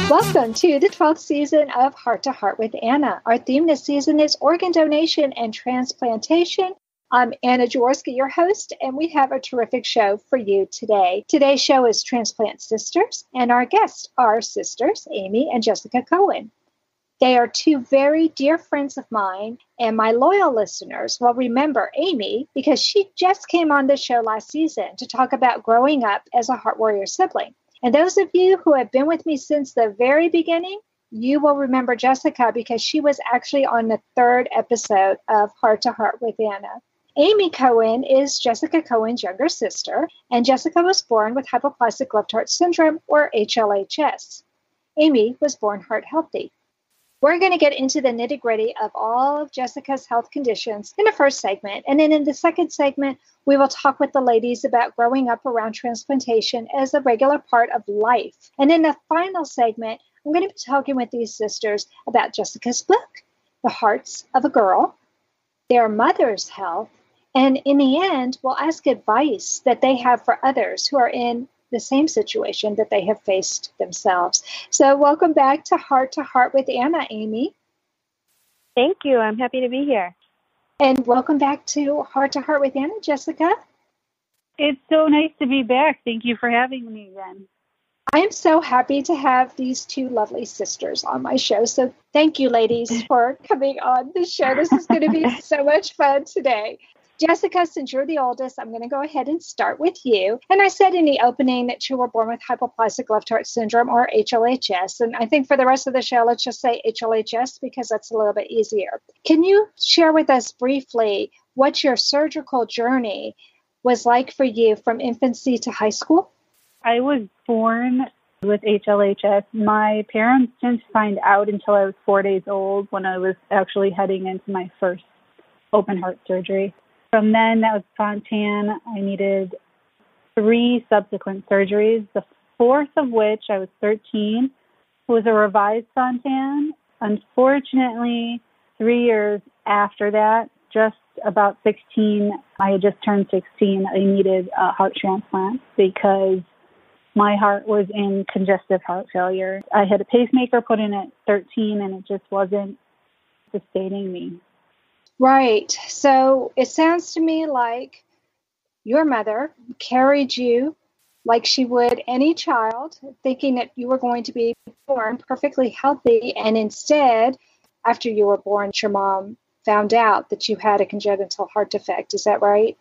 Welcome to the 12th season of Heart to Heart with Anna. Our theme this season is organ donation and transplantation. I'm Anna Jaworski, your host, and we have a terrific show for you today. Today's show is Transplant Sisters, and our guests are sisters Amy and Jessica Cohen. They are two very dear friends of mine, and my loyal listeners will remember Amy because she just came on the show last season to talk about growing up as a Heart Warrior sibling. And those of you who have been with me since the very beginning, you will remember Jessica because she was actually on the third episode of Heart to Heart with Anna. Amy Cohen is Jessica Cohen's younger sister, and Jessica was born with hypoplastic left heart syndrome, or HLHS. Amy was born heart healthy. We're going to get into the nitty-gritty of all of Jessica's health conditions in the first segment. And then in the second segment, we will talk with the ladies about growing up around transplantation as a regular part of life. And in the final segment, I'm going to be talking with these sisters about Jessica's book, The Hearts of a Girl, their mother's health, and in the end, we'll ask advice that they have for others who are in the same situation that they have faced themselves. So welcome back to Heart with Anna, Amy. Thank you. I'm happy to be here. And welcome back to Heart with Anna, Jessica. It's so nice to be back. Thank you for having me again. I am so happy to have these two lovely sisters on my show. So thank you, ladies, for coming on the show. This is going to be so much fun today. Jessica, since you're the oldest, I'm going to go ahead and start with you. And I said in the opening that you were born with hypoplastic left heart syndrome, or HLHS. And I think for the rest of the show, let's just say HLHS because that's a little bit easier. Can you share with us briefly what your surgical journey was like for you from infancy to high school? I was born with HLHS. My parents didn't find out until I was 4 days old when I was actually heading into my first open heart surgery. From then, that was spontan. I needed 3 subsequent surgeries, the fourth of which, I was 13, was a revised spontan. Unfortunately, 3 years after that, just about 16, I had just turned 16, I needed a heart transplant because my heart was in congestive heart failure. I had a pacemaker put in at 13, and it just wasn't sustaining me. Right. So it sounds to me like your mother carried you like she would any child, thinking that you were going to be born perfectly healthy. And instead, after you were born, your mom found out that you had a congenital heart defect. Is that right?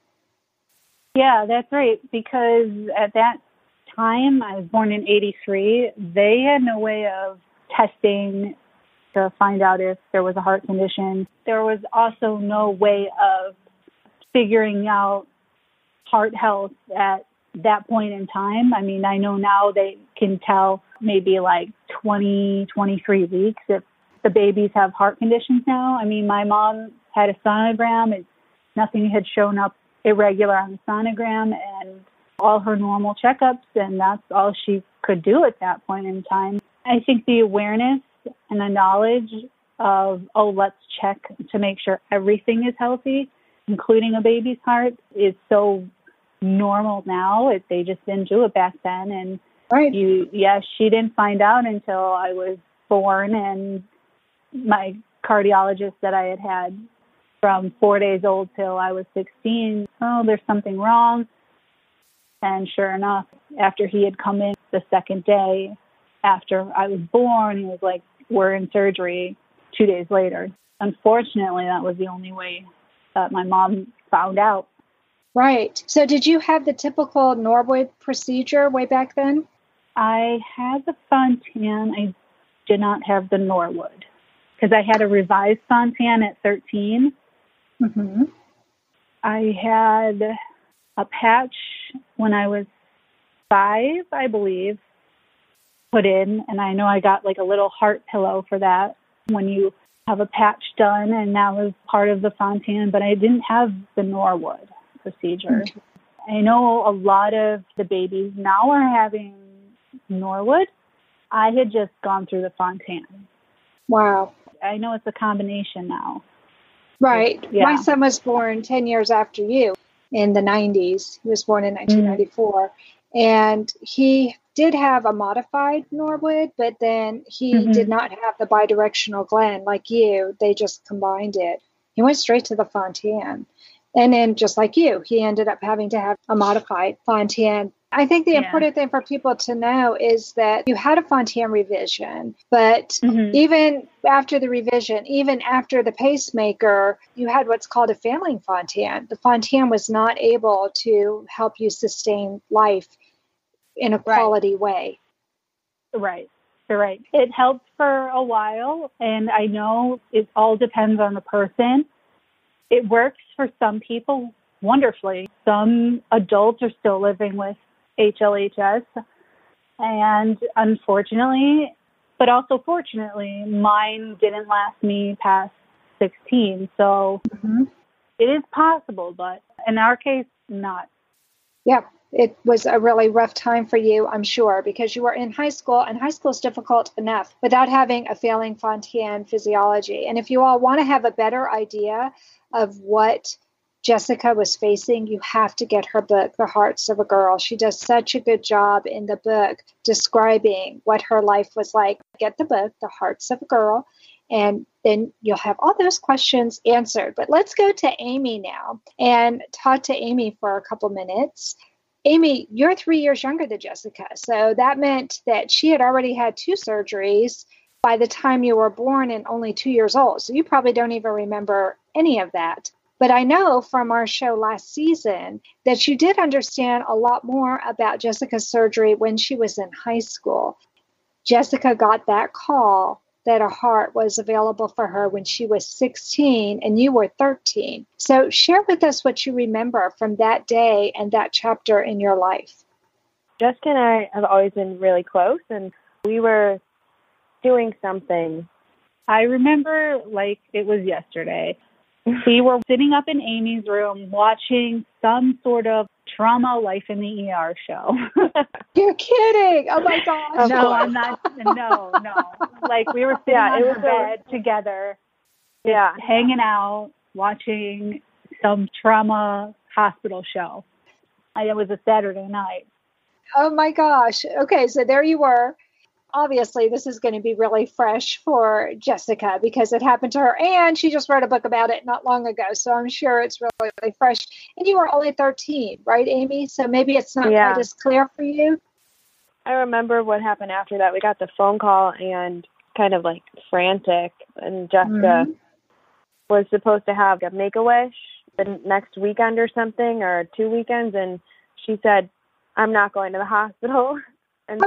Yeah, that's right. Because at that time, I was born in 83, they had no way of testing to find out if there was a heart condition. There was also no way of figuring out heart health at that point in time. I mean, I know now they can tell maybe like 20, 23 weeks if the babies have heart conditions now. I mean, my mom had a sonogram. Nothing had shown up irregular on the sonogram, and all her normal checkups, and that's all she could do at that point in time. I think the awareness and the knowledge of, let's check to make sure everything is healthy, including a baby's heart, is so normal now. They just didn't do it back then. And right. She didn't find out until I was born, and my cardiologist that I had from 4 days old till I was 16, there's something wrong. And sure enough, after he had come in the second day after I was born, he was like, we're in surgery 2 days later. Unfortunately, that was the only way that my mom found out. Right. So did you have the typical Norwood procedure way back then? I had the spontan. I did not have the Norwood because I had a revised spontan at 13. Mm-hmm. I had a patch when I was 5, I believe, put in, and I know I got like a little heart pillow for that when you have a patch done, and that was part of the spontan, but I didn't have the Norwood procedure. Mm-hmm. I know a lot of the babies now are having Norwood. I had just gone through the spontan. Wow. I know it's a combination now. Right. Yeah. My son was born 10 years after you in the 90s. He was born in 1994. And he did have a modified Norwood, but then he did not have the bidirectional Glen like you. They just combined it. He went straight to the Fontan. And then just like you, he ended up having to have a modified Fontan. I think the important thing for people to know is that you had a Fontan revision, but even after the revision, even after the pacemaker, you had what's called a failing Fontan. The Fontan was not able to help you sustain life in a quality way. Right. You're right. It helped for a while, and I know it all depends on the person. It works for some people wonderfully. Some adults are still living with HLHS, and unfortunately, but also fortunately, mine didn't last me past 16. So it is possible, but in our case, not. Yeah, it was a really rough time for you, I'm sure, because you were in high school, and high school is difficult enough without having a failing Fontan physiology. And if you all want to have a better idea of what Jessica was facing, you have to get her book, The Hearts of a Girl. She does such a good job in the book describing what her life was like. Get the book, The Hearts of a Girl, and then you'll have all those questions answered. But let's go to Amy now and talk to Amy for a couple minutes. Amy, you're 3 years younger than Jessica, so that meant that she had already had 2 surgeries by the time you were born and only 2 years old. So you probably don't even remember any of that. But I know from our show last season that you did understand a lot more about Jessica's surgery when she was in high school. Jessica got that call that a heart was available for her when she was 16 and you were 13. So share with us what you remember from that day and that chapter in your life. Jessica and I have always been really close, and we were doing something. I remember like it was yesterday. We were sitting up in Amy's room watching some sort of trauma life in the ER show. You're kidding. Oh my gosh. No, I'm not. No. Like we were sitting on the bed together, hanging out, watching some trauma hospital show. And it was a Saturday night. Oh my gosh. Okay, so there you were. Obviously, this is going to be really fresh for Jessica because it happened to her, and she just wrote a book about it not long ago. So I'm sure it's really, really fresh. And you were only 13, right, Amy? So maybe it's not quite as clear for you. I remember what happened after that. We got the phone call and kind of like frantic, and Jessica was supposed to have a Make-A-Wish the next weekend or something, or 2 weekends, and she said, "I'm not going to the hospital." And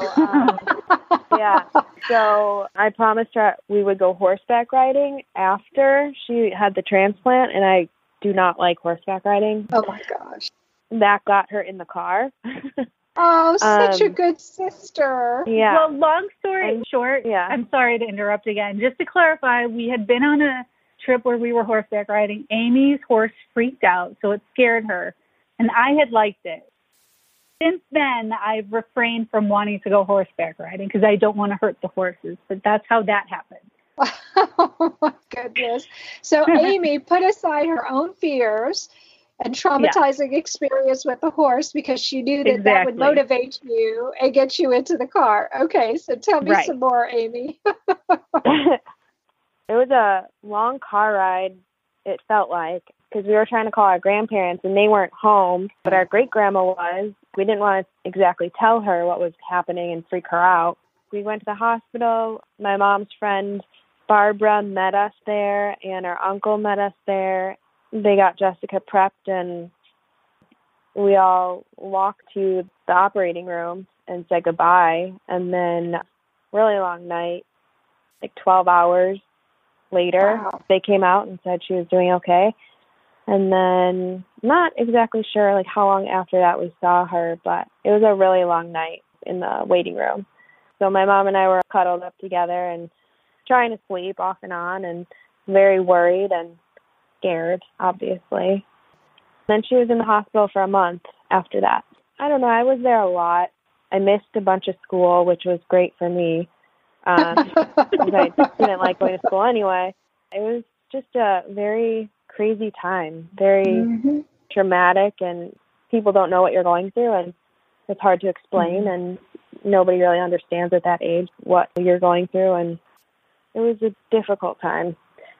so I promised her we would go horseback riding after she had the transplant, and I do not like horseback riding. Oh my gosh. That got her in the car. Oh, such a good sister. Yeah. Well, long story short, I'm sorry to interrupt again. Just to clarify, we had been on a trip where we were horseback riding. Amy's horse freaked out, so it scared her, and I had liked it. Since then, I've refrained from wanting to go horseback riding because I don't want to hurt the horses, but that's how that happened. Oh, my goodness. So Amy put aside her own fears and traumatizing experience with the horse because she knew that that would motivate you and get you into the car. Okay, so tell me some more, Amy. It was a long car ride, it felt like, because we were trying to call our grandparents, and they weren't home, but our great-grandma was. We didn't want to exactly tell her what was happening and freak her out. We went to the hospital. My mom's friend, Barbara, met us there, and our uncle met us there. They got Jessica prepped, and we all walked to the operating room and said goodbye. And then really long night, like 12 hours later, they came out and said she was doing okay. And then not exactly sure like how long after that we saw her, but it was a really long night in the waiting room. So my mom and I were cuddled up together and trying to sleep off and on, and very worried and scared, obviously. Then she was in the hospital for a month after that. I don't know, I was there a lot. I missed a bunch of school, which was great for me, because I didn't like going to school anyway. It was just a very crazy time, very traumatic, and people don't know what you're going through, and it's hard to explain, and nobody really understands at that age what you're going through. And it was a difficult time,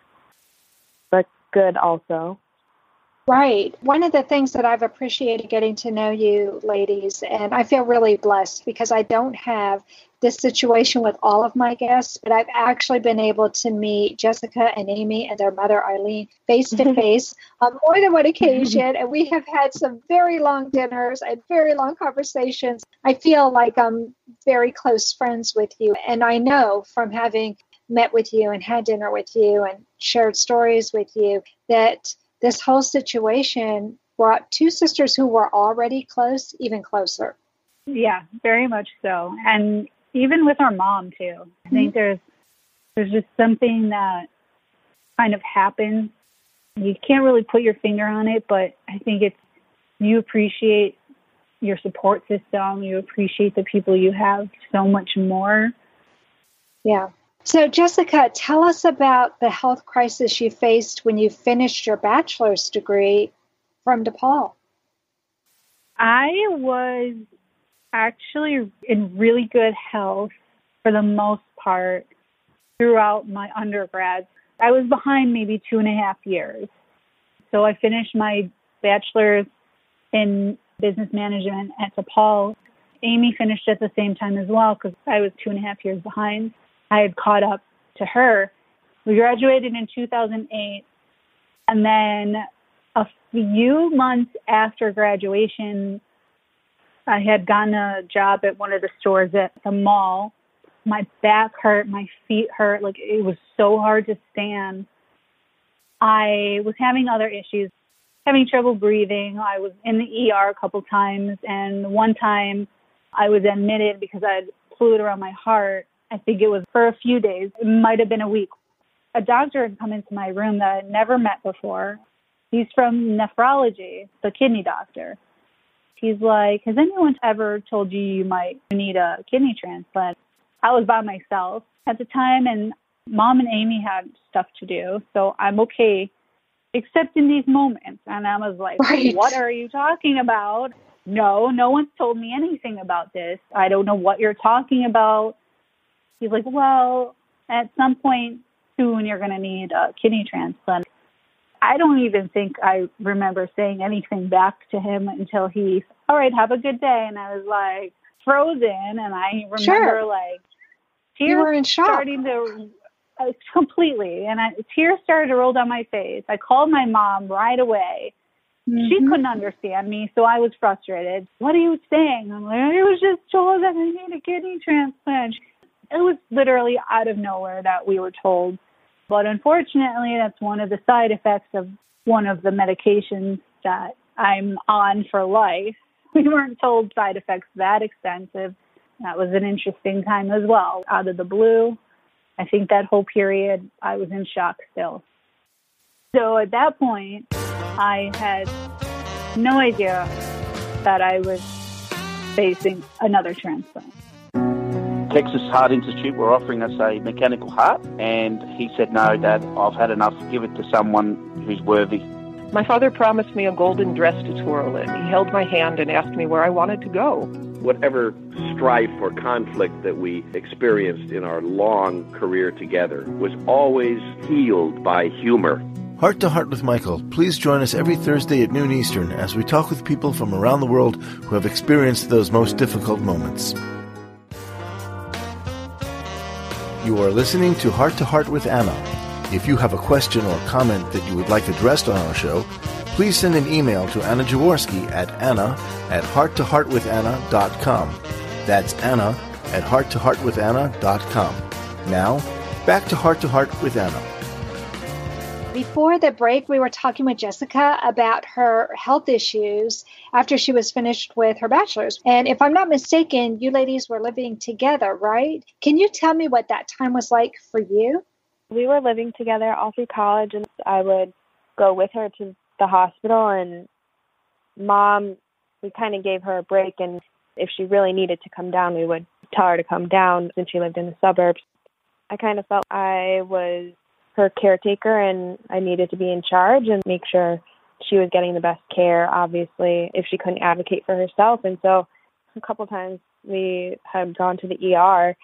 but good also. Right. One of the things that I've appreciated getting to know you ladies, and I feel really blessed because I don't have this situation with all of my guests, but I've actually been able to meet Jessica and Amy and their mother, Eileen, face to face on more than one occasion. And we have had some very long dinners and very long conversations. I feel like I'm very close friends with you. And I know from having met with you and had dinner with you and shared stories with you that this whole situation brought two sisters who were already close even closer. Yeah, very much so. And even with our mom, too. I think there's just something that kind of happens. You can't really put your finger on it, but I think you appreciate your support system. You appreciate the people you have so much more. Yeah. So, Jessica, tell us about the health crisis you faced when you finished your bachelor's degree from DePaul. I was actually in really good health for the most part throughout my undergrad. I was behind maybe 2.5 years. So I finished my bachelor's in business management at DePaul. Amy finished at the same time as well because I was 2.5 years behind. I had caught up to her. We graduated in 2008, and then a few months after graduation, I had gotten a job at one of the stores at the mall. My back hurt, my feet hurt, like it was so hard to stand. I was having other issues, having trouble breathing. I was in the ER a couple times, and one time I was admitted because I had fluid around my heart. I think it was for a few days. It might have been a week. A doctor had come into my room that I had never met before. He's from nephrology, the kidney doctor. He's like, has anyone ever told you you might need a kidney transplant? I was by myself at the time, and Mom and Amy had stuff to do, so I'm okay, except in these moments. And I was like, right. What are you talking about? No one's told me anything about this. I don't know what you're talking about. He's like, well, at some point soon you're going to need a kidney transplant. I don't even think I remember saying anything back to him until he, all right, have a good day. And I was like frozen. And I remember like tears you were in shock. Starting to completely. And tears started to roll down my face. I called my mom right away. Mm-hmm. She couldn't understand me, so I was frustrated. What are you saying? I'm like, I was just told that I need a kidney transplant. It was literally out of nowhere that we were told. But unfortunately, that's one of the side effects of one of the medications that I'm on for life. We weren't told side effects that extensive. That was an interesting time as well. Out of the blue, I think that whole period, I was in shock still. So at that point, I had no idea that I was facing another transplant. Texas Heart Institute were offering us a mechanical heart, and he said, no, Dad, I've had enough. Give it to someone who's worthy. My father promised me a golden dress to twirl in. He held my hand and asked me where I wanted to go. Whatever strife or conflict that we experienced in our long career together was always healed by humor. Heart to Heart with Michael. Please join us every Thursday at noon Eastern as we talk with people from around the world who have experienced those most difficult moments. You are listening to Heart with Anna. If you have a question or comment that you would like addressed on our show, please send an email to Anna Jaworski at anna@hearttoheartwithanna.com. That's anna@hearttoheartwithanna.com. Now, back to Heart with Anna. Before the break, we were talking with Jessica about her health issues after she was finished with her bachelor's. And if I'm not mistaken, you ladies were living together, right? Can you tell me what that time was like for you? We were living together all through college, and I would go with her to the hospital. And Mom, we kind of gave her a break. And if she really needed to come down, we would tell her to come down since she lived in the suburbs. I kind of felt I was her caretaker, and I needed to be in charge and make sure she was getting the best care, obviously, if she couldn't advocate for herself. And so a couple times we had gone to the ER,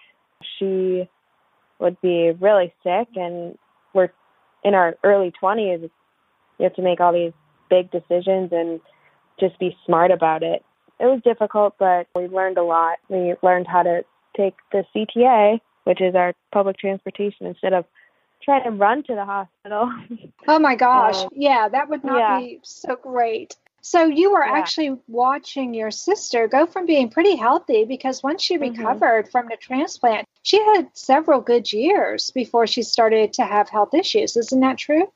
she would be really sick, and we're in our early 20s. You have to make all these big decisions and just be smart about it. It was difficult, but we learned a lot. We learned how to take the CTA, which is our public transportation, instead of trying to run to the hospital. Oh my gosh. Yeah, that would not be so great. So you were actually watching your sister go from being pretty healthy, because once she recovered from the transplant, she had several good years before she started to have health issues. Isn't that true?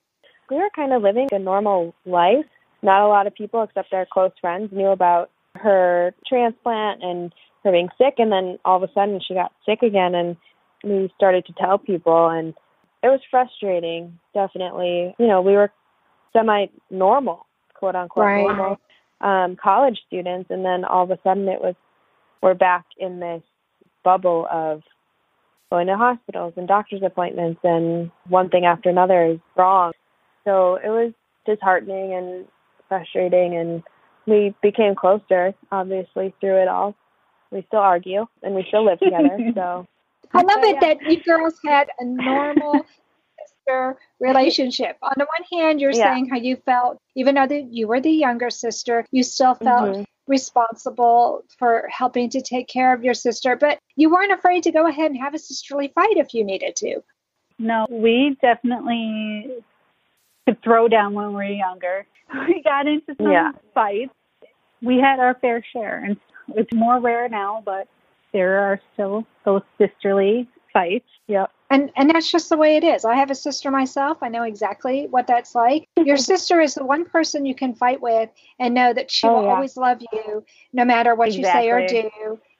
We were kind of living a normal life. Not a lot of people except our close friends knew about her transplant and her being sick. And then all of a sudden she got sick again, and we started to tell people, and it was frustrating, definitely. You know, we were semi-normal, quote unquote, normal college students. And then all of a sudden we're back in this bubble of going to hospitals and doctor's appointments, and one thing after another is wrong. So it was disheartening and frustrating, and we became closer, obviously, through it all. We still argue, and we still live together. So I love it that you girls had a normal sister relationship. On the one hand, you're saying how you felt, even though you were the younger sister, you still felt responsible for helping to take care of your sister, but you weren't afraid to go ahead and have a sisterly fight if you needed to. No, we definitely could throw down when we were younger. We got into some fights. We had our fair share, and it's more rare now, but there are still those sisterly fights. Yep. And that's just the way it is. I have a sister myself. I know exactly what that's like. Your sister is the one person you can fight with and know that she will always love you no matter what you say or do.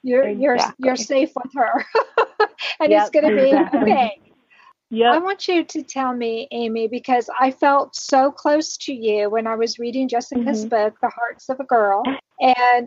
You're safe with her. And it's going to be okay. Yep. I want you to tell me, Amy, because I felt so close to you when I was reading Jessica's book, The Hearts of a Girl. And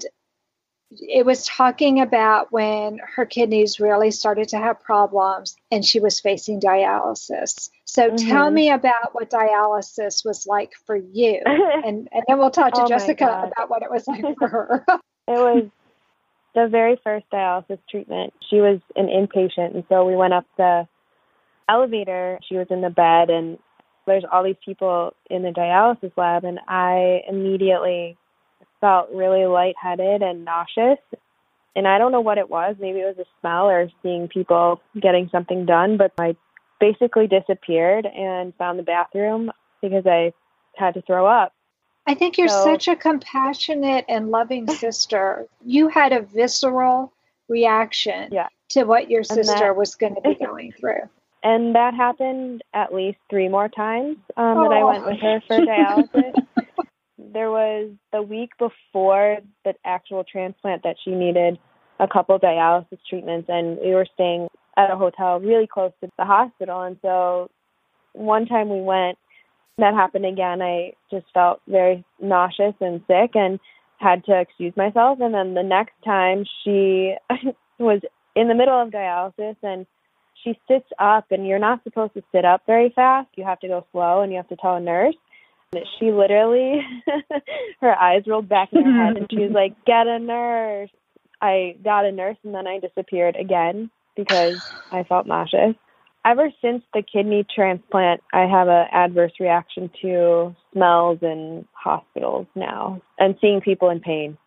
it was talking about when her kidneys really started to have problems and she was facing dialysis. So tell me about what dialysis was like for you. And then we'll talk to Jessica about what it was like for her. It was the very first dialysis treatment. She was an inpatient, and so we went up the elevator. She was in the bed, and there's all these people in the dialysis lab, and I immediately felt really lightheaded and nauseous. And I don't know what it was. Maybe it was a smell or seeing people getting something done, but I basically disappeared and found the bathroom because I had to throw up. I think you're such a compassionate and loving sister. You had a visceral reaction to what your sister was going to be going through. And that happened at least 3 more times that I went with her for dialysis. There was the week before the actual transplant that she needed a couple dialysis treatments, and we were staying at a hotel really close to the hospital. And so one time we went, that happened again. I just felt very nauseous and sick and had to excuse myself. And then the next time she was in the middle of dialysis, and she sits up, and you're not supposed to sit up very fast. You have to go slow, and you have to tell a nurse. She literally, her eyes rolled back in her head, and she was like, "Get a nurse." I got a nurse, and then I disappeared again because I felt nauseous. Ever since the kidney transplant, I have an adverse reaction to smells in hospitals now, and seeing people in pain.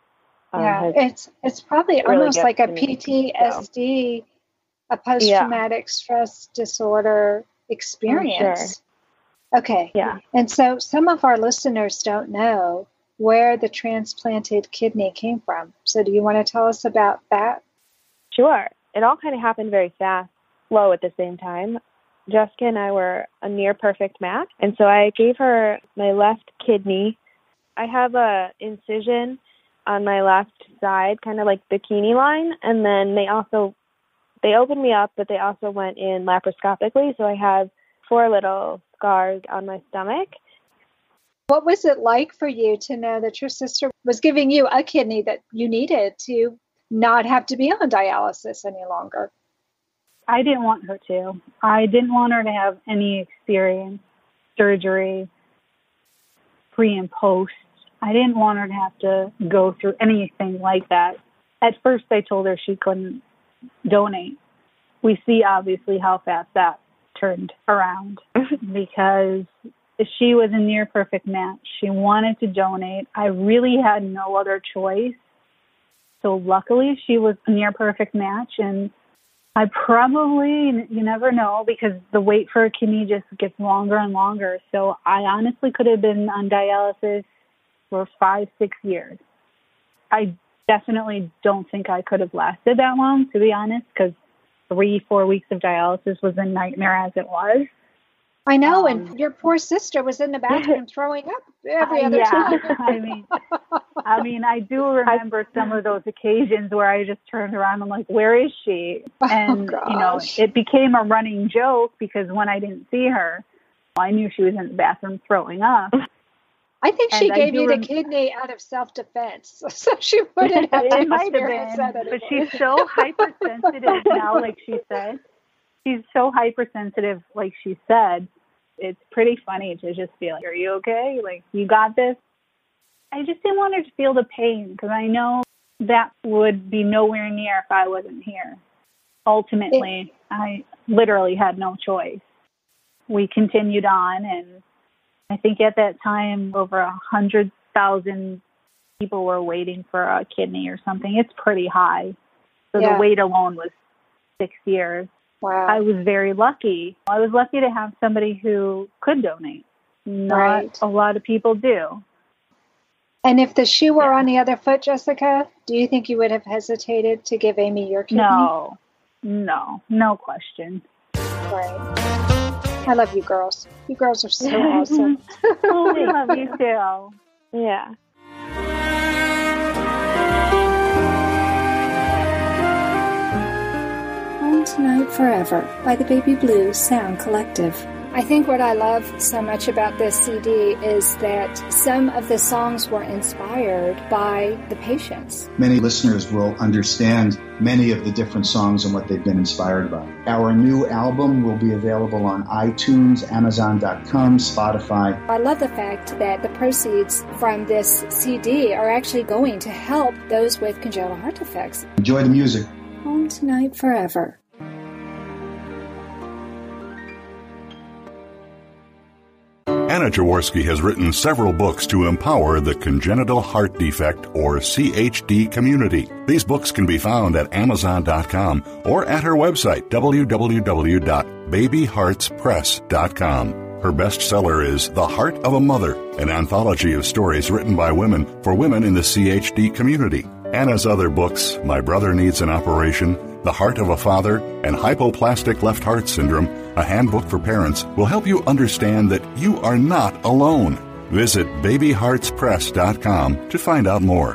It's probably really almost like a PTSD, a post-traumatic stress disorder experience. Sure. Okay. Yeah. And so some of our listeners don't know where the transplanted kidney came from. So do you want to tell us about that? Sure. It all kind of happened very fast, slow at the same time. Jessica and I were a near perfect match. And so I gave her my left kidney. I have a incision on my left side, kind of like bikini line. And then they opened me up, but they also went in laparoscopically. So I have 4 little scars on my stomach. What was it like for you to know that your sister was giving you a kidney that you needed to not have to be on dialysis any longer? I didn't want her to. I didn't want her to have any experience, surgery, pre and post. I didn't want her to have to go through anything like that. At first, I told her she couldn't donate. We see, obviously, how fast that turned around because she was a near perfect match. She wanted to donate. I really had no other choice. So luckily, she was a near perfect match. And I probably, you never know, because the wait for a kidney just gets longer and longer. So I honestly could have been on dialysis for 5-6 years. I definitely don't think I could have lasted that long, to be honest, because 3-4 weeks of dialysis was a nightmare as it was. I know, and your poor sister was in the bathroom throwing up every other time. I mean, I do remember some of those occasions where I just turned around and like, where is she? And, it became a running joke because when I didn't see her, I knew she was in the bathroom throwing up. I think she gave you the kidney out of self-defense, so she wouldn't have to experience that anymore. But she's so hypersensitive now, like she said. She's so hypersensitive, like she said. It's pretty funny to just be like, are you okay? Like, you got this? I just didn't want her to feel the pain because I know that would be nowhere near if I wasn't here. Ultimately, I literally had no choice. We continued on, and I think at that time, over 100,000 people were waiting for a kidney or something. It's pretty high. So the wait alone was 6 years. Wow. I was very lucky. I was lucky to have somebody who could donate. Not a lot of people do. And if the shoe were on the other foot, Jessica, do you think you would have hesitated to give Amy your kidney? No question. Right. I love you girls. You girls are so awesome. Oh, we love you too. Yeah. Home Tonight Forever by the Baby Blue Sound Collective. I think what I love so much about this CD is that some of the songs were inspired by the patients. Many listeners will understand many of the different songs and what they've been inspired by. Our new album will be available on iTunes, Amazon.com, Spotify. I love the fact that the proceeds from this CD are actually going to help those with congenital heart defects. Enjoy the music. Home Tonight Forever. Anna Jaworski has written several books to empower the congenital heart defect, or CHD, community. These books can be found at Amazon.com or at her website, www.babyheartspress.com. Her bestseller is The Heart of a Mother, an anthology of stories written by women for women in the CHD community. Anna's other books, My Brother Needs an Operation, The Heart of a Father, and Hypoplastic Left Heart Syndrome, a handbook for parents, will help you understand that you are not alone. Visit babyheartspress.com to find out more.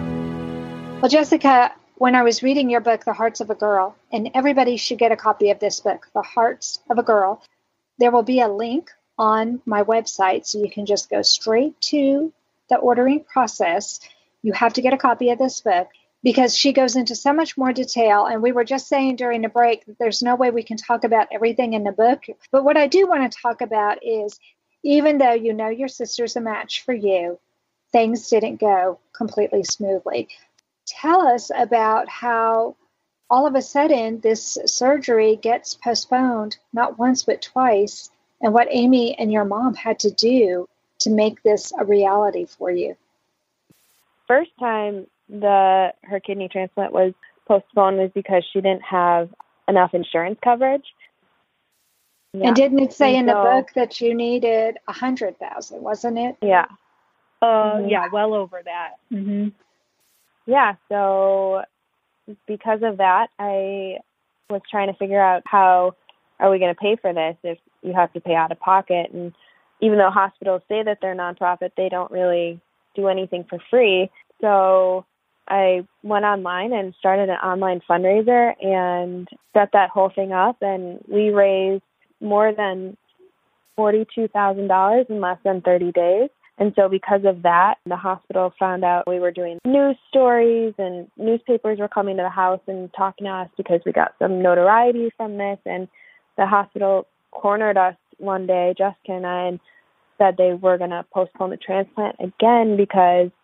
Well, Jessica, when I was reading your book, The Hearts of a Girl, and everybody should get a copy of this book, The Hearts of a Girl, there will be a link on my website, so you can just go straight to the ordering process. You have to get a copy of this book, because she goes into so much more detail. And we were just saying during the break that there's no way we can talk about everything in the book. But what I do want to talk about is, even though you know your sister's a match for you, things didn't go completely smoothly. Tell us about how all of a sudden this surgery gets postponed, not once but twice, and what Amy and your mom had to do to make this a reality for you. First time her kidney transplant was postponed was because she didn't have enough insurance coverage. Yeah. And didn't it say in the book that you needed 100,000, wasn't it? Yeah. Yeah, well over that. Mm-hmm. Yeah, so because of that, I was trying to figure out how are we going to pay for this if you have to pay out of pocket. And even though hospitals say that they're nonprofit, they don't really do anything for free. So I went online and started an online fundraiser and set that whole thing up, and we raised more than $42,000 in less than 30 days. And so because of that, the hospital found out we were doing news stories, and newspapers were coming to the house and talking to us because we got some notoriety from this. And the hospital cornered us one day, Jessica and I, and said they were going to postpone the transplant again because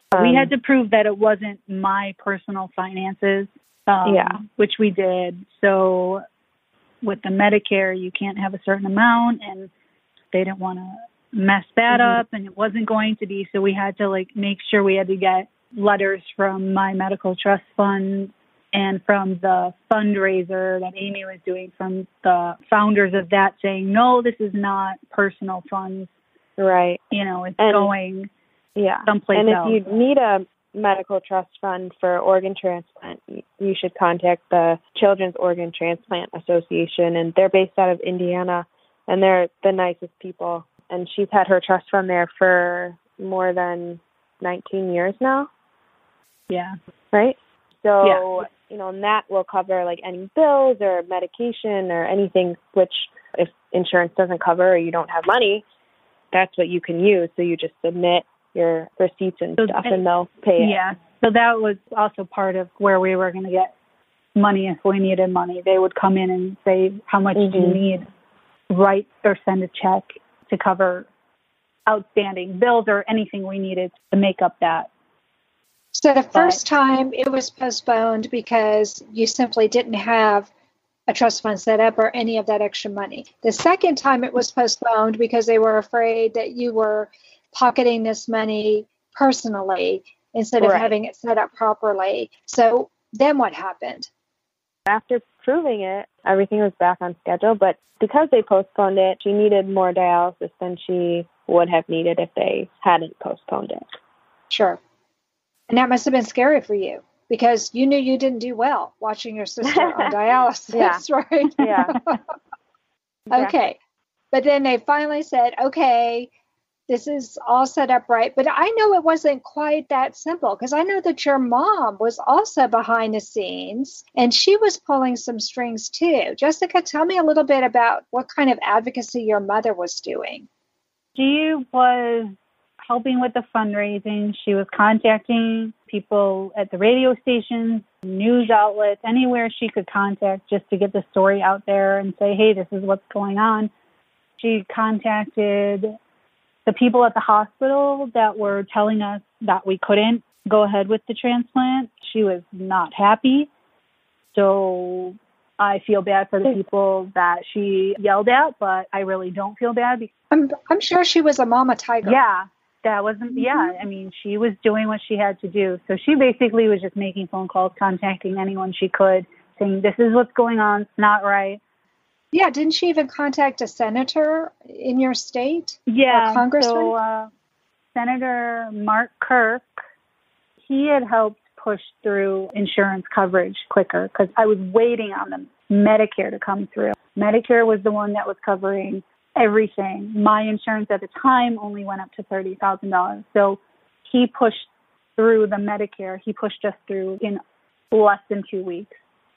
We had to prove that it wasn't my personal finances, which we did. So with the Medicare, you can't have a certain amount, and they didn't want to mess that up, and it wasn't going to be. So we had to make sure we had to get letters from my medical trust fund and from the fundraiser that Amy was doing, from the founders of that, saying, no, this is not personal funds. Right. It's going someplace and else. And if you need a medical trust fund for organ transplant, you should contact the Children's Organ Transplant Association, and they're based out of Indiana, and they're the nicest people. And she's had her trust fund there for more than 19 years now. Yeah. Right? So, and that will cover any bills or medication or anything, which if insurance doesn't cover or you don't have money, that's what you can use. So you just submit your receipts and stuff, and they'll pay it. Yeah. So that was also part of where we were going to get money if we needed money. They would come in and say, how much do you need? Write or send a check to cover outstanding bills or anything we needed to make up that. So the first time it was postponed because you simply didn't have a trust fund set up or any of that extra money. The second time it was postponed because they were afraid that you were pocketing this money personally instead of having it set up properly. So then what happened? After proving it, everything was back on schedule, but because they postponed it, she needed more dialysis than she would have needed if they hadn't postponed it. Sure. And that must have been scary for you because you knew you didn't do well watching your sister on dialysis, right? Yeah. Okay. But then they finally said, okay, this is all set up right. But I know it wasn't quite that simple because I know that your mom was also behind the scenes and she was pulling some strings too. Jessica, tell me a little bit about what kind of advocacy your mother was doing. She was helping with the fundraising. She was contacting people at the radio stations, news outlets, anywhere she could contact just to get the story out there and say, hey, this is what's going on. She contacted the people at the hospital that were telling us that we couldn't go ahead with the transplant. She was not happy. So I feel bad for the people that she yelled at, but I really don't feel bad. I'm sure she was a mama tiger. Yeah. That wasn't, I mean, she was doing what she had to do. So she basically was just making phone calls, contacting anyone she could, saying, this is what's going on. It's not right. Yeah. Didn't she even contact a senator in your state? Yeah. Or congressman? So Senator Mark Kirk, he had helped push through insurance coverage quicker because I was waiting on the Medicare to come through. Medicare was the one that was covering everything. My insurance at the time only went up to $30,000. So he pushed through the Medicare. He pushed us through in less than 2 weeks.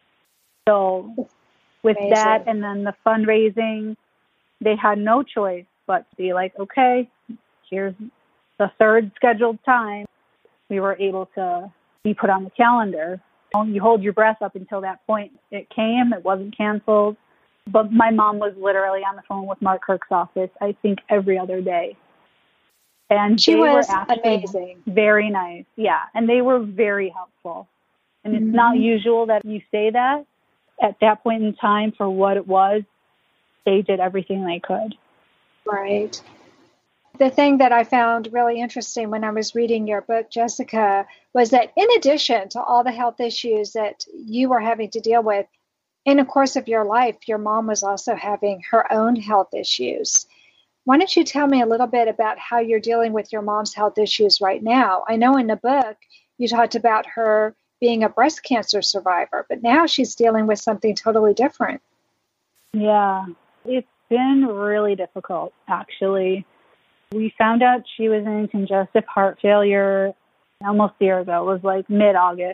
So with that and then the fundraising, they had no choice but to be like, okay, here's the third scheduled time. We were able to be put on the calendar. You hold your breath up until that point. It came. It wasn't canceled. But my mom was literally on the phone with Mark Kirk's office, I think, every other day. And she was amazing. Very nice. Yeah. And they were very helpful. And it's not usual that you say that. At that point in time, for what it was, they did everything they could. Right. The thing that I found really interesting when I was reading your book, Jessica, was that in addition to all the health issues that you were having to deal with, in the course of your life, your mom was also having her own health issues. Why don't you tell me a little bit about how you're dealing with your mom's health issues right now? I know in the book you talked about her being a breast cancer survivor, but now she's dealing with something totally different. Yeah, it's been really difficult, actually. We found out she was in congestive heart failure almost a year ago. It was like mid-August.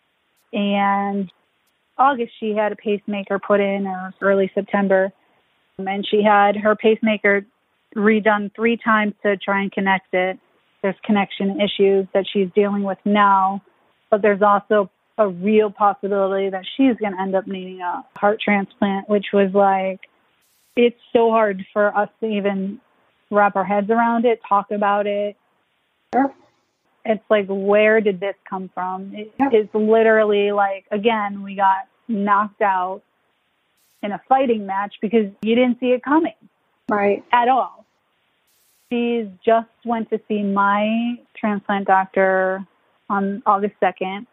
And August, she had a pacemaker put in, or early September, and she had her pacemaker redone 3 times to try and connect it. There's connection issues that she's dealing with now, but there's also a real possibility that she's going to end up needing a heart transplant, which was like, it's so hard for us to even wrap our heads around it, talk about it. Sure. it's like, where did this come from? It's literally like, again, we got knocked out in a fighting match because you didn't see it coming. Right. At all. She just went to see my transplant doctor on August 2nd.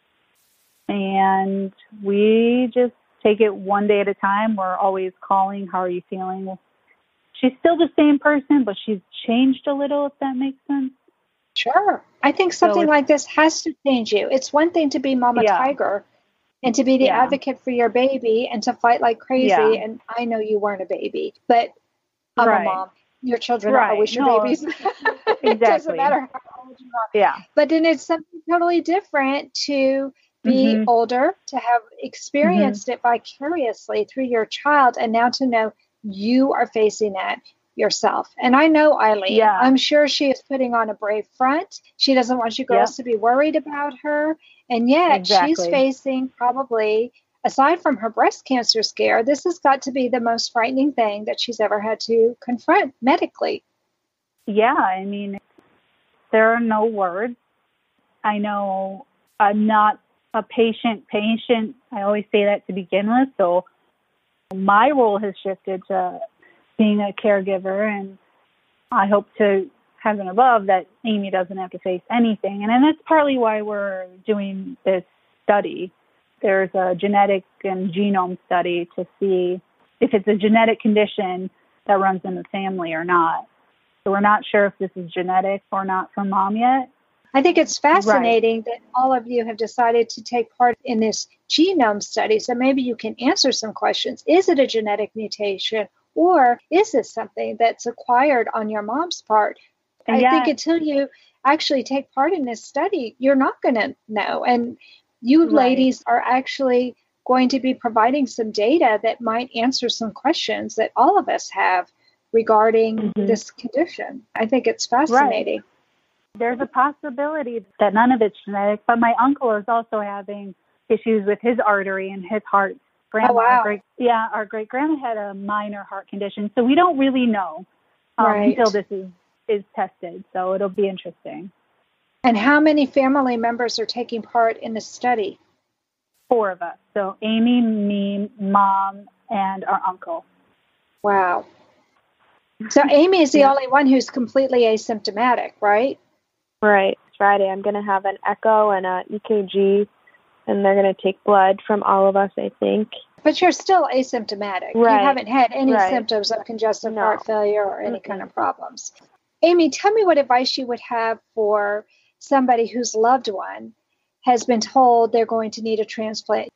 And we just take it one day at a time. We're always calling, how are you feeling? She's still the same person, but she's changed a little, if that makes sense. Sure. I think something like this has to change you. It's one thing to be Mama Tiger and to be the advocate for your baby and to fight like crazy. Yeah. And I know you weren't a baby, but I'm a mom. Your children are always your babies. It doesn't matter how old you are. Yeah. But then it's something totally different to be older, to have experienced it vicariously through your child, and now to know you are facing that yourself. And I know Eileen. Yeah. I'm sure she is putting on a brave front. She doesn't want you girls to be worried about her. And yet she's facing probably, aside from her breast cancer scare, this has got to be the most frightening thing that she's ever had to confront medically. Yeah, I mean, there are no words. I know I'm not a patient. I always say that to begin with. So my role has shifted to being a caregiver, and I hope to heaven above that Amy doesn't have to face anything. And that's partly why we're doing this study. There's a genetic and genome study to see if it's a genetic condition that runs in the family or not. So we're not sure if this is genetic or not for Mom yet. I think it's fascinating that all of you have decided to take part in this genome study. So maybe you can answer some questions. Is it a genetic mutation, or is this something that's acquired on your mom's part? I think until you actually take part in this study, you're not going to know. And you ladies are actually going to be providing some data that might answer some questions that all of us have regarding this condition. I think it's fascinating. Right. There's a possibility that none of it's genetic, but my uncle is also having issues with his artery and his heart. Grandma, our great-grandma had a minor heart condition, so we don't really know until this is tested, so it'll be interesting. And how many family members are taking part in the study? 4 of us. So Amy, me, Mom, and our uncle. Wow. So Amy is the only one who's completely asymptomatic, right? Right. Friday I'm going to have an echo and a EKG, and they're going to take blood from all of us, I think. But you're still asymptomatic. Right. You haven't had any symptoms of congestive heart failure or any kind of problems. Amy, tell me what advice you would have for somebody whose loved one has been told they're going to need a transplant.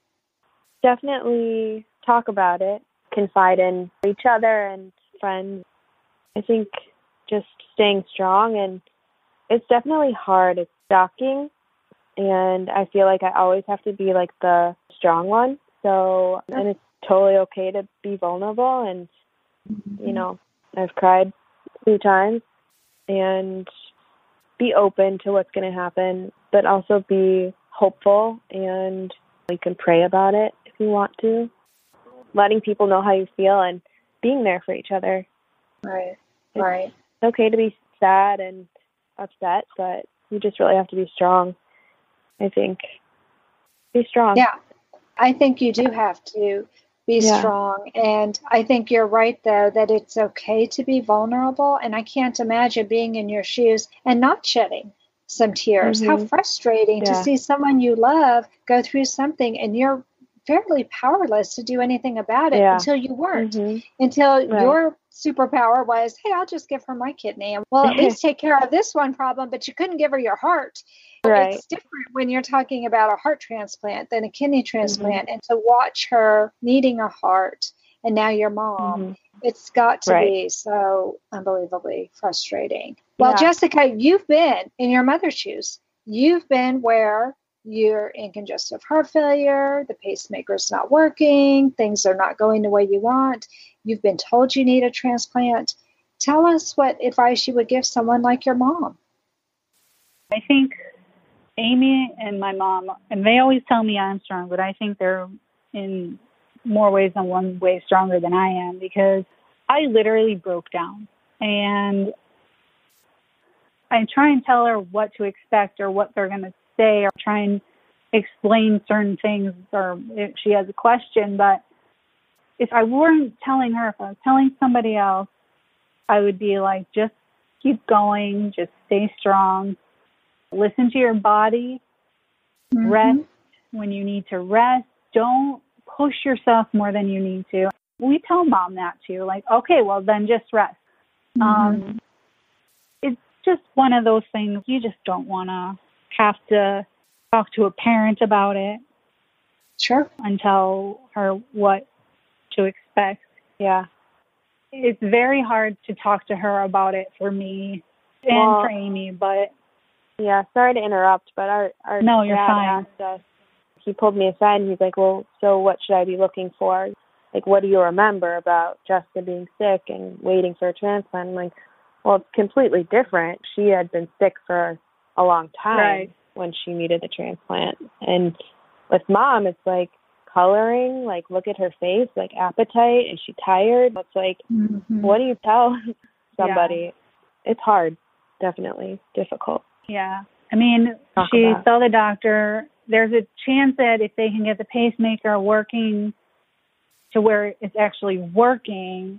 Definitely talk about it, confide in each other and friends. I think just staying strong, and it's definitely hard. It's shocking, and I feel like I always have to be like the strong one. So, and it's totally okay to be vulnerable, and, you know, I've cried a few times, and be open to what's going to happen, but also be hopeful, and you can pray about it if you want to. Letting people know how you feel and being there for each other. Right. It's okay to be sad and upset, but you just really have to be strong, I think. Be strong. Yeah, I think you do have to be strong. And I think you're right, though, that it's okay to be vulnerable. And I can't imagine being in your shoes and not shedding some tears. How frustrating to see someone you love go through something and you're fairly powerless to do anything about it until you weren't, until your superpower was, hey, I'll just give her my kidney and we'll at least take care of this one problem, but you couldn't give her your heart. Right. It's different when you're talking about a heart transplant than a kidney transplant, and to watch her needing a heart and now your mom, it's got to be so unbelievably frustrating. Well, Jessica, you've been in your mother's shoes. You've been where you're in congestive heart failure, the pacemaker's not working, things are not going the way you want. You've been told you need a transplant. Tell us what advice you would give someone like your mom. I think Amy and my mom, and they always tell me I'm strong, but I think they're in more ways than one way stronger than I am, because I literally broke down. And I try and tell her what to expect or what they're going to say, or try and explain certain things, or if she has a question. But if I weren't telling her, if I was telling somebody else, I would be like, just keep going, just stay strong, listen to your body, rest when you need to rest. Don't push yourself more than you need to. We tell Mom that too, like, okay, well then just rest. It's just one of those things. You just don't want to have to talk to a parent about it. Sure. And tell her what to expect. Yeah. It's very hard to talk to her about it for me and for Amy, but... Yeah, sorry to interrupt, but our no, you're dad fine. asked us, he pulled me aside and he's like, well, so what should I be looking for? Like, what do you remember about Jessica being sick and waiting for a transplant? I'm like, well, it's completely different. She had been sick for a long time when she needed the transplant. And with Mom, it's like coloring, like look at her face, like appetite. Is she tired? It's like, what do you tell somebody? Yeah. It's hard, definitely difficult. Yeah. I mean, she saw the doctor. There's a chance that if they can get the pacemaker working to where it's actually working,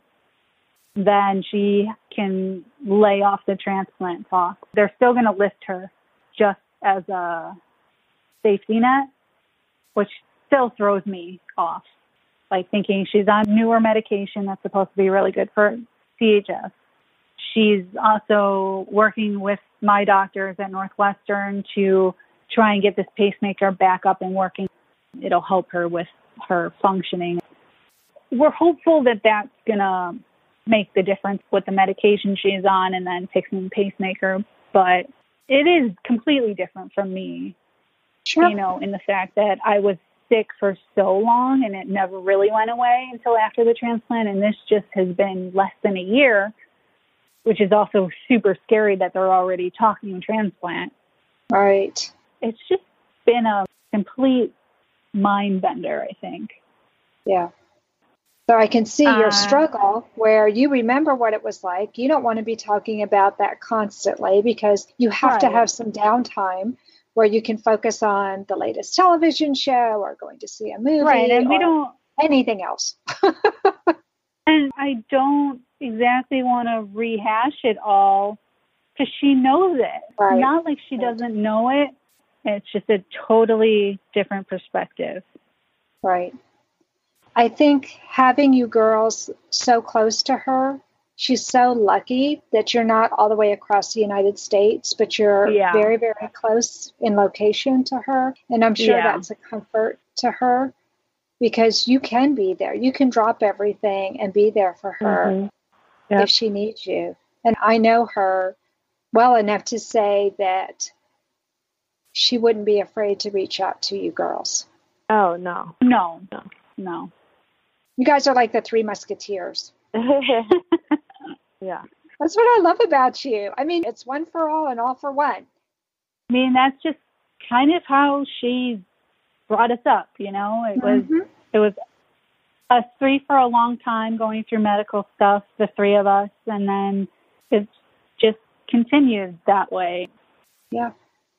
then she can lay off the transplant talk. They're still going to lift her just as a safety net, which still throws me off. Like thinking she's on newer medication that's supposed to be really good for CHF. She's also working with my doctors at Northwestern to try and get this pacemaker back up and working. It'll help her with her functioning. We're hopeful that that's going to make the difference with the medication she's on and then fixing the pacemaker. But it is completely different from me, you know, in the fact that I was sick for so long and it never really went away until after the transplant. And this just has been less than a year, which is also super scary that they're already talking transplant. Right. It's just been a complete mind bender, I think. Yeah. So I can see your struggle where you remember what it was like. You don't want to be talking about that constantly because you have to have some downtime where you can focus on the latest television show or going to see a movie and we or don't anything else. And I don't exactly want to rehash it all because she knows it. Right. Not like she doesn't know it. It's just a totally different perspective. Right. I think having you girls so close to her, she's so lucky that you're not all the way across the United States, but you're very, very close in location to her. And I'm sure that's a comfort to her because you can be there. You can drop everything and be there for her if she needs you. And I know her well enough to say that she wouldn't be afraid to reach out to you girls. Oh, no. No. You guys are like the Three Musketeers. Yeah. That's what I love about you. I mean, it's one for all and all for one. I mean, that's just kind of how she brought us up, you know. It was us three for a long time going through medical stuff, the three of us, and then it's just continued that way. Yeah.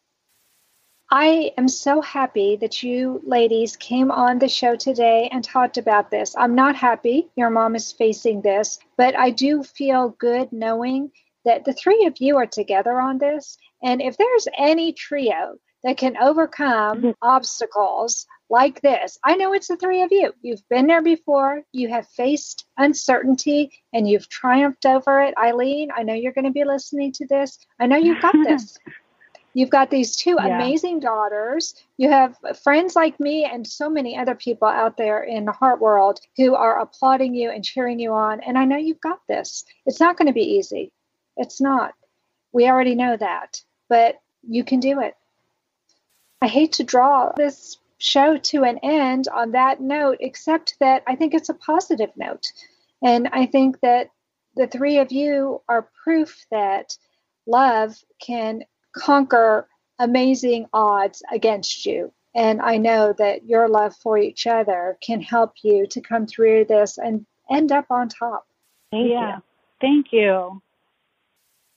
I am so happy that you ladies came on the show today and talked about this. I'm not happy your mom is facing this, but I do feel good knowing that the three of you are together on this. And if there's any trio that can overcome obstacles like this, I know it's the three of you. You've been there before. You have faced uncertainty and you've triumphed over it. Eileen, I know you're going to be listening to this. I know you've got this. You've got these two amazing daughters. You have friends like me and so many other people out there in the heart world who are applauding you and cheering you on. And I know you've got this. It's not going to be easy. It's not. We already know that. But you can do it. I hate to draw this show to an end on that note, except that I think it's a positive note. And I think that the three of you are proof that love can conquer amazing odds against you. And I know that your love for each other can help you to come through this and end up on top. Thank you. Thank you.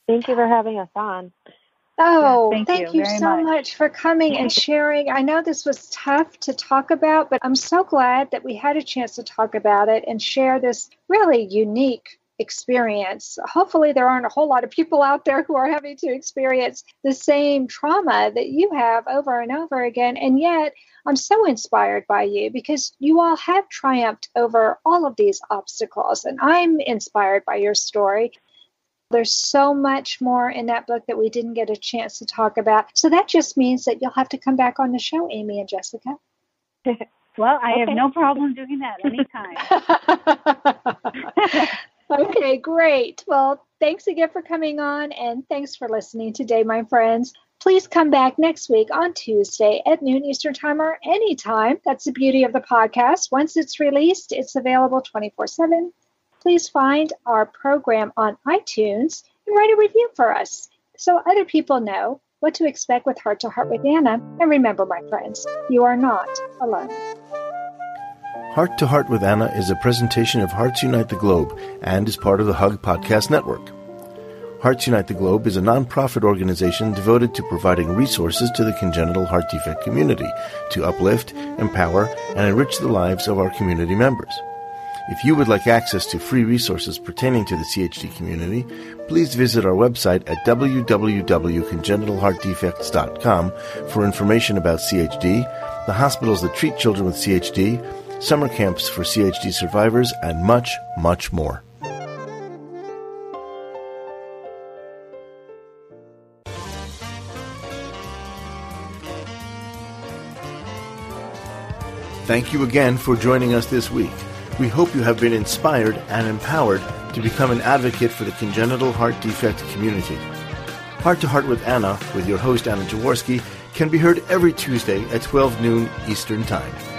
Thank you for having us on. Oh, yeah, thank you so much for coming and sharing. I know this was tough to talk about, but I'm so glad that we had a chance to talk about it and share this really unique experience. Hopefully there aren't a whole lot of people out there who are having to experience the same trauma that you have over and over again. And yet I'm so inspired by you because you all have triumphed over all of these obstacles. And I'm inspired by your story. There's so much more in that book that we didn't get a chance to talk about. So that just means that you'll have to come back on the show, Amy and Jessica. Well, I have no problem doing that anytime. Okay, great. Well, thanks again for coming on, and thanks for listening today, my friends. Please come back next week on Tuesday at noon Eastern Time or anytime. That's the beauty of the podcast. Once it's released, it's available 24/7. Please find our program on iTunes and write a review for us so other people know what to expect with Heart to Heart with Anna. And remember, my friends, you are not alone. Heart to Heart with Anna is a presentation of Hearts Unite the Globe and is part of the Hug Podcast Network. Hearts Unite the Globe is a non-profit organization devoted to providing resources to the congenital heart defect community to uplift, empower, and enrich the lives of our community members. If you would like access to free resources pertaining to the CHD community, please visit our website at www.congenitalheartdefects.com for information about CHD, the hospitals that treat children with CHD, summer camps for CHD survivors, and much, much more. Thank you again for joining us this week. We hope you have been inspired and empowered to become an advocate for the congenital heart defect community. Heart to Heart with Anna, with your host Anna Jaworski, can be heard every Tuesday at 12 noon Eastern Time.